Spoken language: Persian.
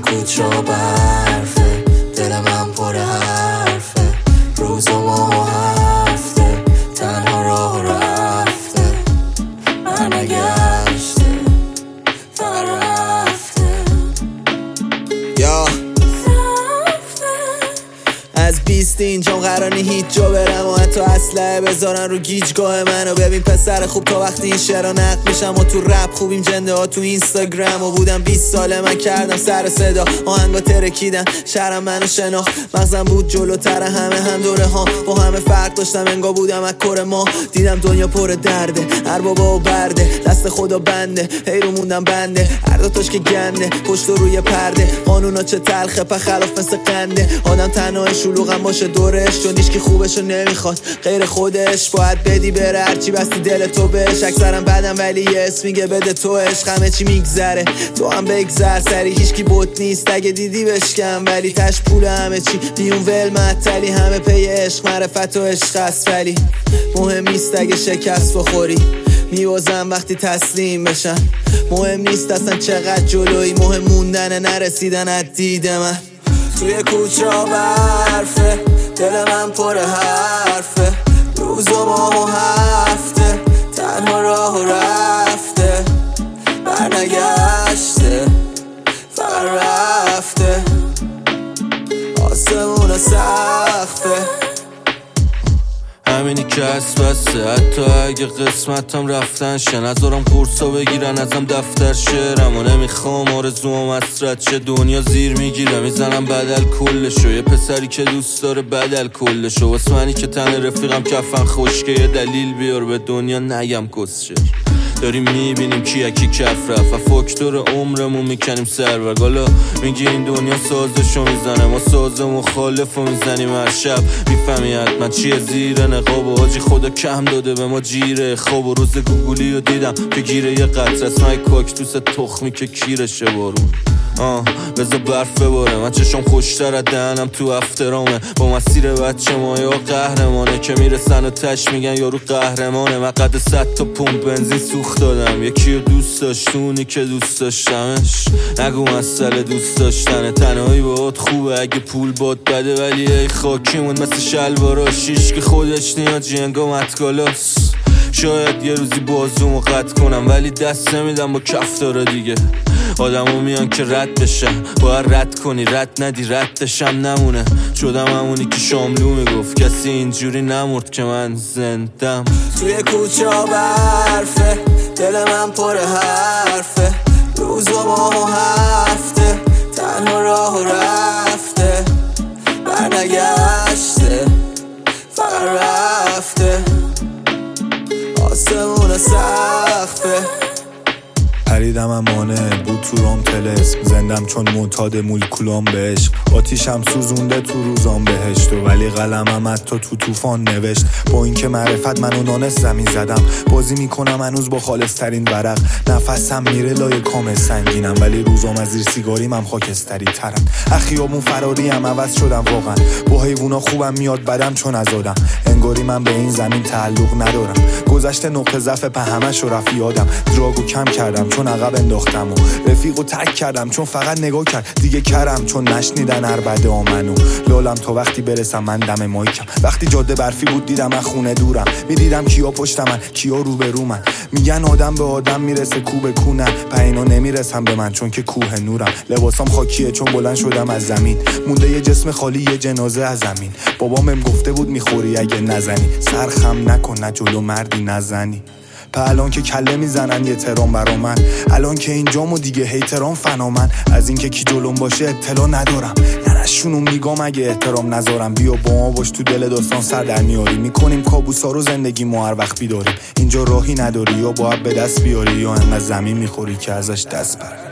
کوچه و برفه، دل من پر حرفه، روز و ماه و هفته، تنها راه رفته، برنگشته، فقط رفته. از 20 اینجام قرار نی هیچ جا برم و حتی اسلحه بذارن رو گیجگاه منو. ببین پسر خوب، تا وقتی این شعرها نقد میشم و تو رپ خوبیم، جنده ها تو اینستاگرام و بودم 20 ساله من کردم سر صدا، آهنگا ترکیدن، شهرم منو شناخت، مغزم بود جلوتر همه، هم دوره ها با همه فرق داشتم، انگار بودم از کره ما. دیدم دنیا پر درده، هر بابا و برده، دست خدا بنده، حیرو موندم بنده، هر دوتاش که گنده، پشت و روی پرده، قانونا چه تلخه په خلاف مثل قنده، آدم تنها شلوغم باشه دورش، چون هیچکی خوبشو نمیخواد غیر خودش، باید بدی بره هرچی بستی دل تو بهش. اکثرم بدم ولی یه اسم میگه بده تو عشق، همه چی میگذره تو هم بگذر سری، هیچکی بوت نیست اگه دیدی بشکم، ولی تش پول همه چی بیون ول معطلی، همه پی عشق معرفت و عشق است، ولی مهم نیست اگه شکست بخوری، میوازم وقتی تسلیم بشن، مهم نیست اصلا چقدر جلوی، مهم موندن نرسیدن از دید من. توی کوچه و برفه، دل من پر حرفه، روز و ماه و هفته، تنها راه رفته، برنگشته، فقط رفته، آسمون سخته، همینی که هست بسته، حتی اگه قسمتم رفتن شه، نذارم قرصا بگیرن ازم دفتر شعرم و نمیخوام آرزوم حسرت شه، دنیا زیر میگیره میزنم بدل کلشو، یه پسری که دوست داره بدل کلشو، واسه منی که تن رفیقم کفن خشکه، یه دلیل بیار به دنیا نگم کسشه. داریم میبینیم کیه کی کف رفت و فاکتور عمرمون میکنیم سرور، حالا میگی این دنیا سازشو میزنه، ما ساز مخالفو میزنیم هر شب، میفهمی حتما چیه زیر نقاب و حاجی خدا کم داده به ما جیره خواب، و روز گوگولی رو دیدم که گیره یه قطره اسمای کاکتوس تخمی که کیرشه بارون، بذار برف بباره، من چشم خوشتر از دهنم تو افترامه، با مسیر بچه ما یا قهرمانه که میرسن و تش میگن یارو قهرمانه، من قد 100 تا پمپ بنزین سوخت دادم، یکی رو دوست داشتونی که دوست داشتمش، نگو مسئله دوست داشتنه، تنهایی باهات خوبه اگه پول باد بده، ولی ای خاکیمون مثل شلوارا شیش که خودش نیاد جنگا متکالاس، شاید یه روزی بازومو قطع کنم ولی دست نمیدم با کفتارا دیگه، آدمو میان که رد بشن، باید رد کنی رد ندی ردشم نمونه، شدم همونی که شاملو میگفت کسی اینجوری نمرد که من زندم. توی کوچه و برفه، دل من پر حرفه، روز و ماه و هفته، تنها راه رفته، برنگشته، فقط رفته، آسمون سخته. پریدم امانه بود تو رام تلسم، زندم چون معتاد مولکولام به عشق، آتیشم سوزونده تو روزام بهشت، ولی قلمم حتی تو طوفان نوشت، با اینکه معرفت منو نانست زمین زدم، بازی میکنم هنوز با خالص ترین ورق، نفسم میره لای کام سنگینم، ولی روزام از زیر سیگاریم هم خاکستری ترم، اخیامون فراریم عوض شدم واقعا، با حیوونا خوبم میاد بدم چون ازادم، انگاری من به این زمین تعلق ندارم، گذشته نقطه ضعف په همش رفت یادم، دراگو کم کردم چون عقب انداختم و رفیقو تک کردم چون فقط نگاه کرد دیگه کرم، چون نشنیدن عربده آمنو لالم تا وقتی برسم من دم مایکم، وقتی جاده برفی بود دیدم از خونه دورم، میدیدم کیا پشت من کیا رو به رو من، میگن آدم به آدم میرسه کو به کو، نه پینا نمیرسم به من چون که کوه نورم، لباسام خاکیه چون بلند شدم از زمین، مونده یه جسم خالی یه جنازه از زمین، بابام بهم گفته بود میخوری اگه نزنی، سرخم نکن نه جلو مردی نزنی، الان که کله میزنن یه ترام برا من، الان که اینجام و دیگه هیترام فنا، من از اینکه کی جلوم باشه اطلاع ندارم، نرشونو میگم اگه احترام نذارم، بیا با ما باش تو دل داستان سر در میاری، میکنیم کابوسا رو زندگی ما هر وقت بیداریم، اینجا راهی نداری یا باید به دست بیاری یا انقدر زمین میخوری که ازش دست بر